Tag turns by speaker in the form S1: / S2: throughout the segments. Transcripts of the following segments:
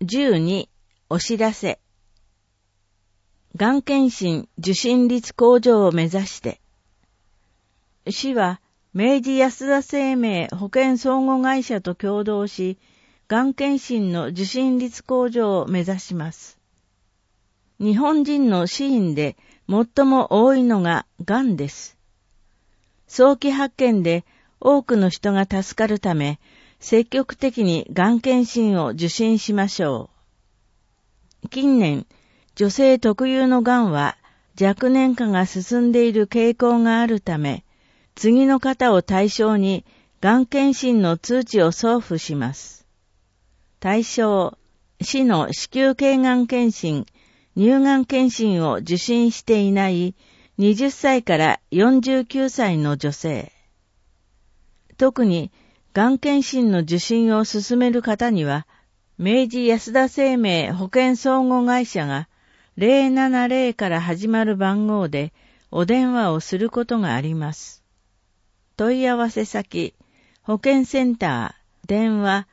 S1: 12、お知らせ。がん検診受診率向上を目指して、市は明治安田生命保険相互会社と共同し、がん検診の受診率向上を目指します。日本人の死因で最も多いのががんです。早期発見で多くの人が助かるため、積極的にがん検診を受診しましょう。近年、女性特有のがんは若年化が進んでいる傾向があるため、次の方を対象にがん検診の通知を送付します。対象、市の子宮頸がん検診、乳がん検診を受診していない20歳から49歳の女性。特に、がん検診の受診を進める方には、明治安田生命保険相互会社が070から始まる番号でお電話をすることがあります。問い合わせ先、保健センター、電話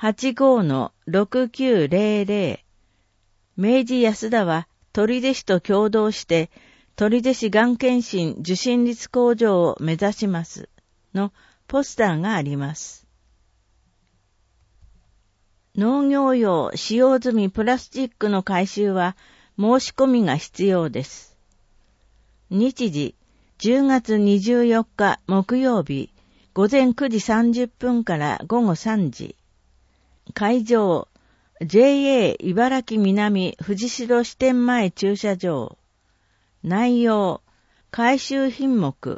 S1: 85-6900。明治安田は取手市と共同して取手市がん検診受診率向上を目指しますのポスターがあります。農業用使用済みプラスチックの回収は申し込みが必要です。日時、10月24日木曜日、午前9時30分から午後3時。会場、JA 茨城南藤代支店前駐車場。内容、回収品目。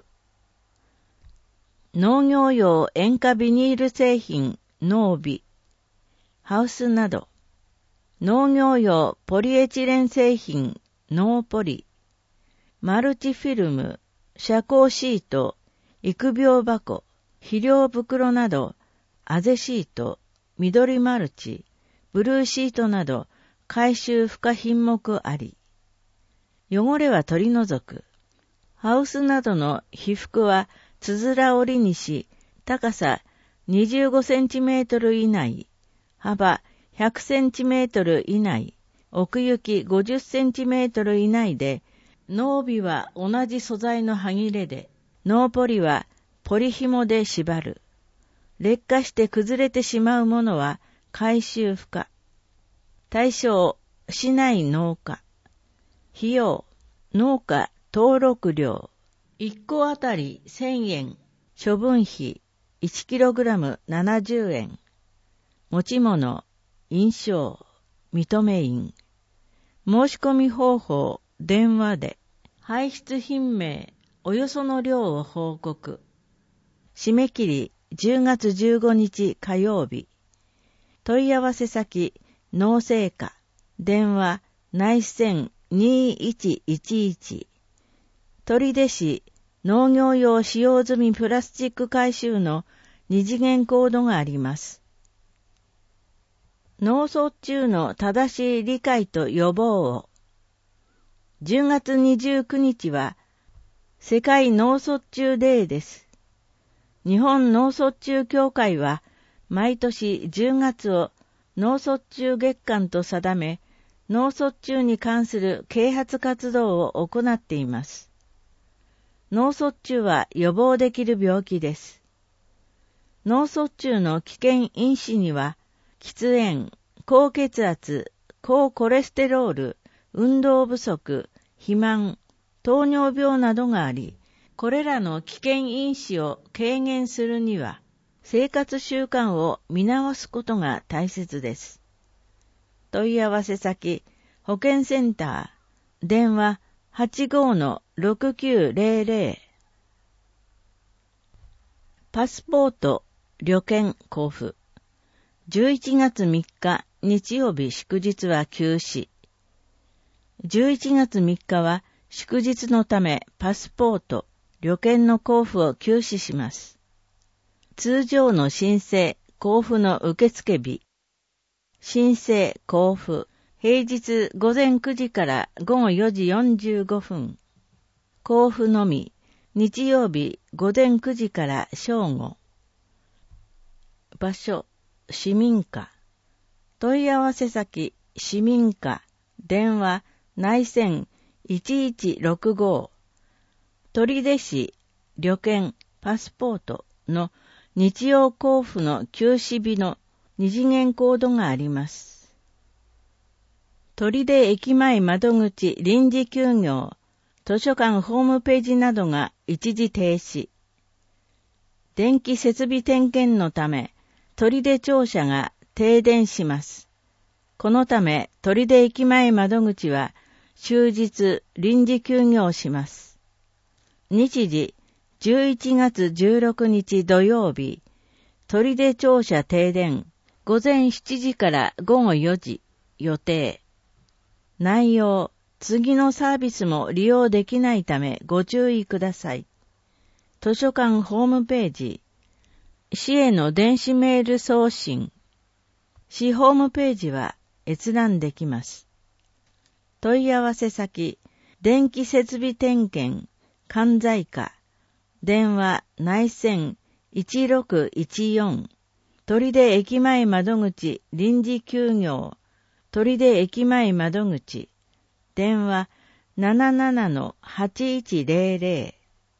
S1: 農業用塩化ビニール製品、農ビ。ハウスなど。農業用ポリエチレン製品、ノーポリ。マルチフィルム、遮光シート、育苗箱、肥料袋など、あぜシート、緑マルチ、ブルーシートなど、回収付加品目あり。汚れは取り除く。ハウスなどの被覆はつづら折りにし、高さ25センチメートル以内、幅100センチメートル以内、奥行き50センチメートル以内で、ノービは同じ素材の歯切れで、ノーポリはポリ紐で縛る。劣化して崩れてしまうものは回収付加。対象、市内農家。費用、農家登録料。1個あたり1000円。処分費、1kg70円。持ち物、印章、認め印。申し込み方法、電話で。排出品名、およその量を報告。締め切り、10月15日火曜日。問い合わせ先、農政課。電話、内線2111。取手市、農業用使用済みプラスチック回収の二次元コードがあります。脳卒中の正しい理解と予防を。10月29日は世界脳卒中デーです。日本脳卒中協会は毎年10月を脳卒中月間と定め、脳卒中に関する啓発活動を行っています。脳卒中は予防できる病気です。脳卒中の危険因子には、喫煙、高血圧、高コレステロール、運動不足、肥満、糖尿病などがあり、これらの危険因子を軽減するには、生活習慣を見直すことが大切です。問い合わせ先、保健センター、電話 85-6900。パスポート、旅券交付。11月3日日曜日祝日は休止。11月3日は祝日のためパスポート、旅券の交付を休止します。通常の申請、交付の受付日。申請、交付。平日午前9時から午後4時45分。交付のみ。日曜日午前9時から正午。場所、市民課。 問い合わせ先、市民課、電話、内線 1165。取手市、旅券、パスポートの日曜交付の休止日の二次元コードがあります。取手駅前窓口臨時休業、図書館ホームページなどが一時停止。電気設備点検のため、取手庁舎が停電します。このため、取手駅前窓口は終日臨時休業します。日時、11月16日土曜日、取手庁舎停電、午前7時から午後4時、予定。内容、次のサービスも利用できないためご注意ください。図書館ホームページ、市への電子メール送信、市ホームページは閲覧できます。問い合わせ先、電気設備点検、関西課、電話内線1614、取手駅前窓口臨時休業、取手駅前窓口、電話 77-8100。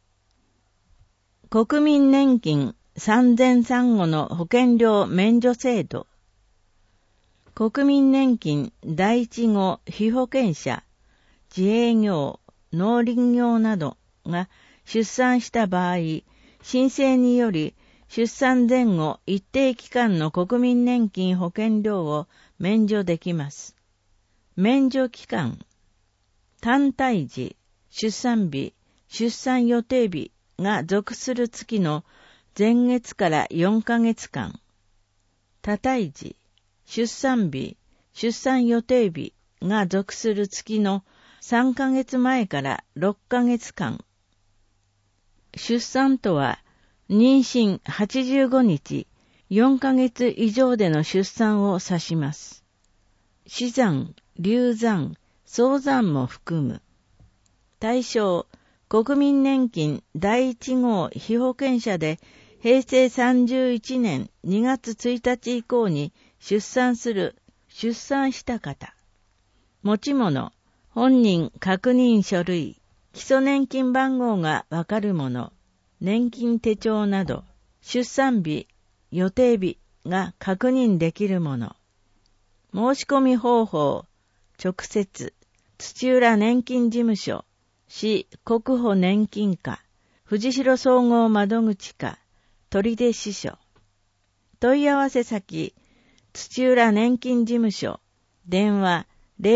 S1: 国民年金3000産後の保険料免除制度。国民年金第一号被保険者、自営業、農林業などが出産した場合、申請により出産前後一定期間の国民年金保険料を免除できます。免除期間、単胎時、出産日、出産予定日が属する月の前月から4ヶ月間、多胎時、出産日、出産予定日が属する月の3ヶ月前から6ヶ月間。出産とは、妊娠85日、4ヶ月以上での出産を指します。死産、流産、早産も含む。対象、国民年金第1号被保険者で平成31年2月1日以降に出産した方。持ち物、本人確認書類、基礎年金番号がわかるもの、年金手帳など、出産日、予定日が確認できるもの。申し込み方法、直接、土浦年金事務所、市国保年金課、藤代総合窓口課、取手支所。問い合わせ先、土浦年金事務所、電話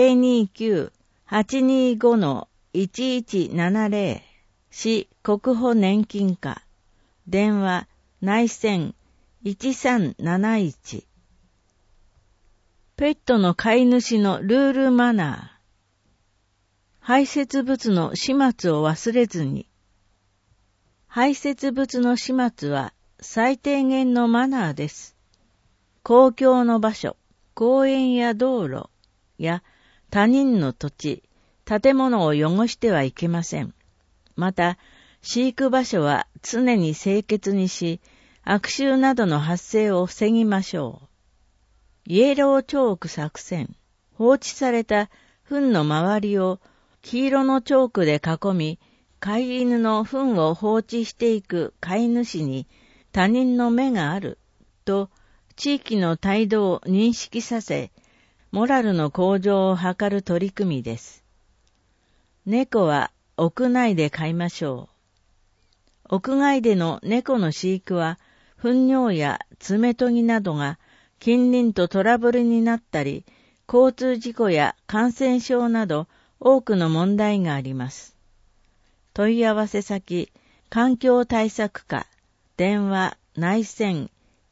S1: 029-825-1170、市国保年金課、電話内線1371。ペットの飼い主のルールマナー。排泄物の始末を忘れずに。排泄物の始末は最低限のマナーです。公共の場所、公園や道路や他人の土地、建物を汚してはいけません。また、飼育場所は常に清潔にし、悪臭などの発生を防ぎましょう。イエローチョーク作戦。放置された糞の周りを黄色のチョークで囲み、飼い犬の糞を放置していく飼い主に他人の目があると地域の態度を認識させ、モラルの向上を図る取り組みです。猫は屋内で飼いましょう。屋外での猫の飼育は、糞尿や爪研ぎなどが近隣とトラブルになったり、交通事故や感染症など多くの問題があります。問い合わせ先、環境対策課、電話内線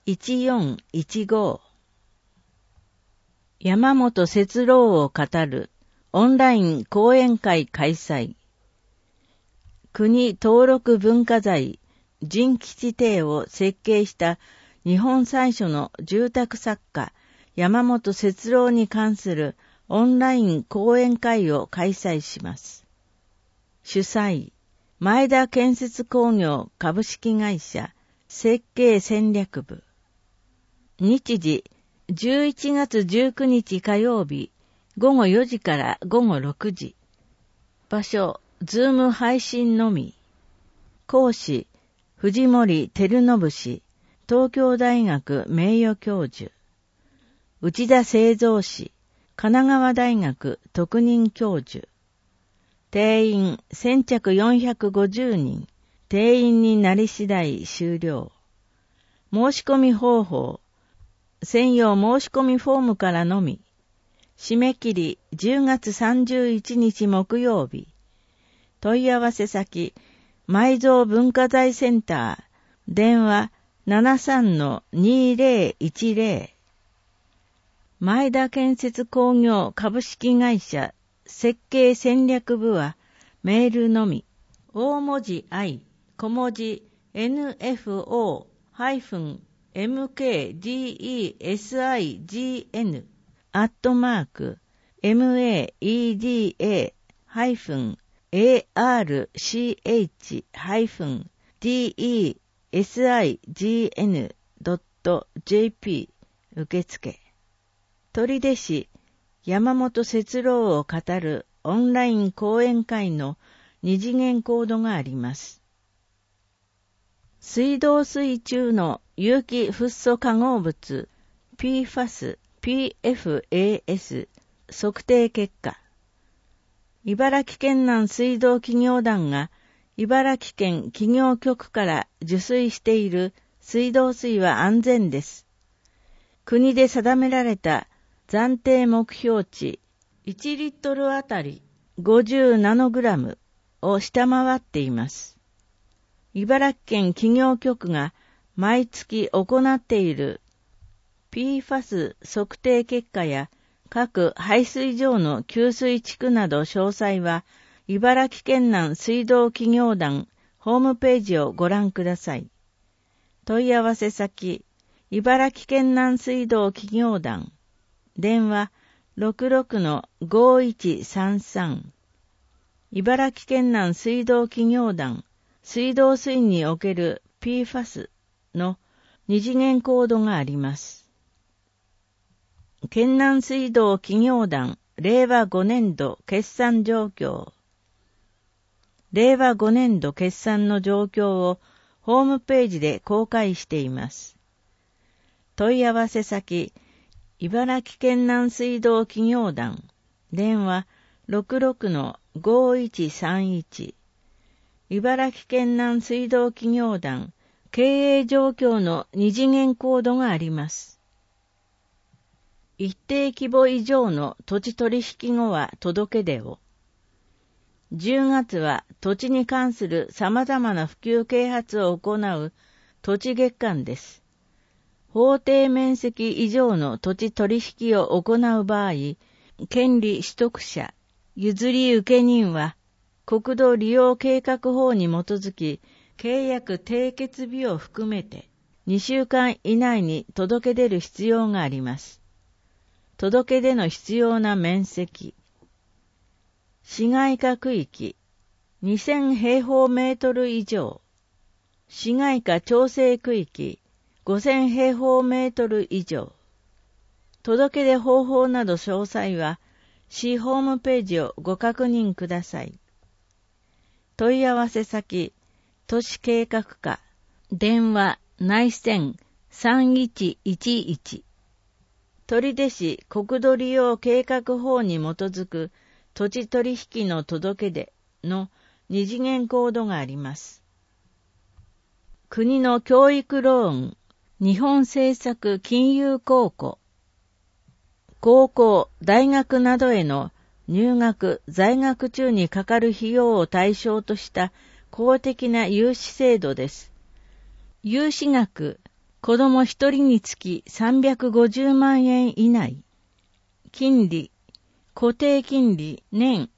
S1: 1415。山本節郎を語るオンライン講演会開催。国登録文化財人吉邸を設計した日本最初の住宅作家山本節郎に関するオンライン講演会を開催します。主催、前田建設工業株式会社設計戦略部。日時 11月19日火曜日、午後4時から午後6時。場所、ズーム配信のみ。講師、藤森照信氏、東京大学名誉教授。内田清三氏、神奈川大学特任教授。定員先着450人。定員になり次第終了。申し込み方法。専用申し込みフォームからのみ。締め切り10月31日木曜日。問い合わせ先、埋蔵文化財センター。電話 73-2010。前田建設工業株式会社設計戦略部はメールのみ。大文字 I、小文字 NFO-medicine-archign.jp 受付。取手市山本節郎を語るオンライン講演会の二次元コードがあります。水道水中の有機フッ素化合物 PFAS 測定結果。茨城県南水道企業団が茨城県企業局から受水している水道水は安全です。国で定められた暫定目標値1リットルあたり50ナノグラムを下回っています。茨城県企業局が毎月行っている PFAS 測定結果や各排水場の給水地区など詳細は茨城県南水道企業団ホームページをご覧ください。問い合わせ先、茨城県南水道企業団電話 66-5133 茨城県南水道企業団水道水における PFAS の二次元コードがあります。県南水道企業団令和5年度決算状況。令和5年度決算の状況をホームページで公開しています。問い合わせ先、茨城県南水道企業団電話 66-5131 茨城県南水道企業団経営状況の二次元コードがあります。一定規模以上の土地取引後は届け出を。10月は土地に関する様々な普及啓発を行う土地月間です。法定面積以上の土地取引を行う場合、権利取得者、譲り受人は、国土利用計画法に基づき、契約締結日を含めて、2週間以内に届け出る必要があります。届け出の必要な面積。市街化区域、2000平方メートル以上。市街化調整区域、5000平方メートル以上。届け出方法など詳細は、市ホームページをご確認ください。問い合わせ先、都市計画課、電話内線3111。取手市国土利用計画法に基づく土地取引の届け出の二次元コードがあります。国の教育ローン、日本政策金融公庫、高校、大学などへの入学、在学中にかかる費用を対象とした公的な融資制度です。融資額、子供一人につき350万円以内。金利、固定金利年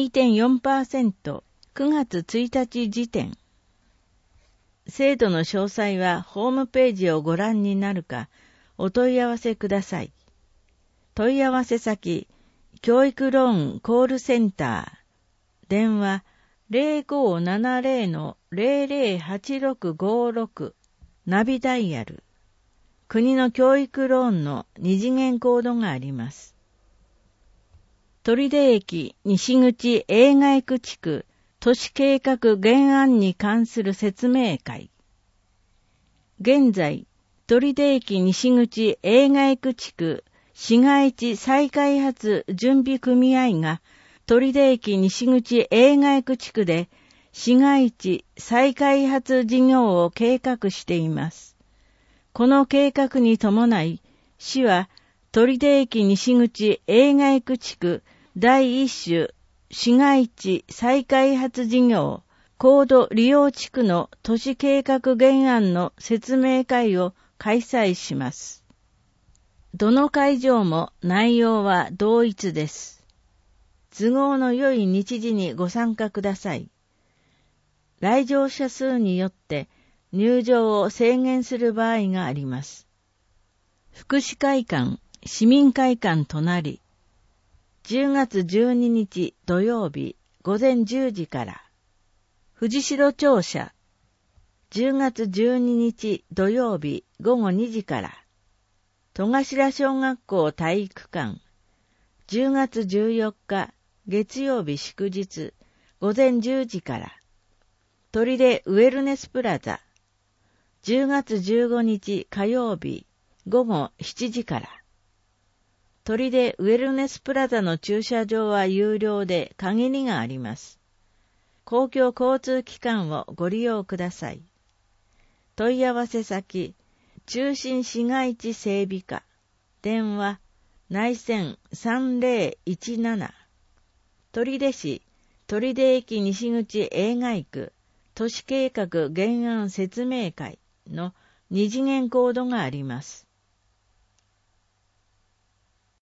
S1: 2.4%、9月1日時点。制度の詳細はホームページをご覧になるか、お問い合わせください。問い合わせ先、教育ローンコールセンター、電話 0570-008656、ナビダイヤル、 国の教育ローンの二次元コードがあります。取手駅西口映画区地区都市計画原案に関する説明会。現在、取手駅西口映画区地区市街地再開発準備組合が取手駅西口映画区地区で市街地再開発事業を計画しています。この計画に伴い、市は取手駅西口映画区地区第一種市街地再開発事業高度利用地区の都市計画原案の説明会を開催します。どの会場も内容は同一です。都合の良い日時にご参加ください。来場者数によって入場を制限する場合があります。福祉会館、市民会館隣、10月12日土曜日午前10時から、藤代庁舎、10月12日土曜日午後2時から、戸頭小学校体育館、10月14日月曜日祝日午前10時から、取手ウェルネスプラザ、10月15日火曜日午後7時から、取手ウェルネスプラザの駐車場は有料で限りがあります。公共交通機関をご利用ください。問い合わせ先、中心市街地整備課、電話、内線3017、取手市、取手駅西口映画区、都市計画原案説明会の二次元コードがあります。